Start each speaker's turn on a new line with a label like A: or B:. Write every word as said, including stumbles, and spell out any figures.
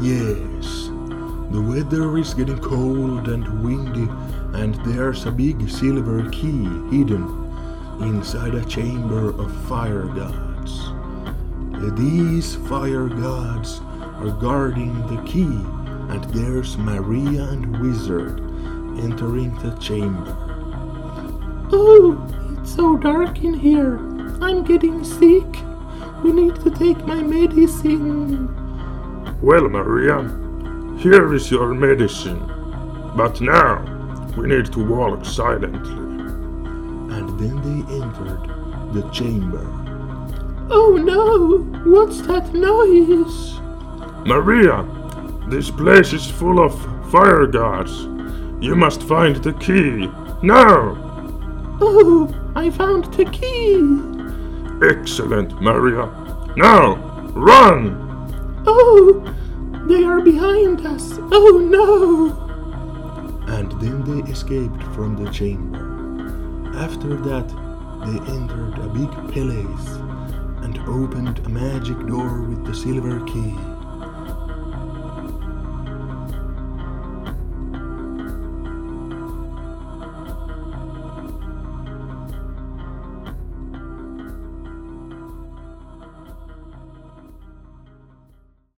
A: Yes, the weather is getting cold and windy, and there's a big silver key hidden inside a chamber of fire gods. These fire gods are guarding the key, and there's Maria and Wizard entering the chamber.
B: Oh, it's so dark in here. I'm getting sick. We need to take my medicine.
C: Well, Maria, here is your medicine. But now, we need to walk silently.
A: And then they entered the chamber.
B: Oh no! What's that noise?
C: Maria, this place is full of fire gods. You must find the key. Now!
B: Oh, I found the key!
C: Excellent, Maria. Now, run!
B: Oh, they are behind us. Oh no!
A: And then they escaped from the chamber. After that, they entered a big palace and opened a magic door with the silver key.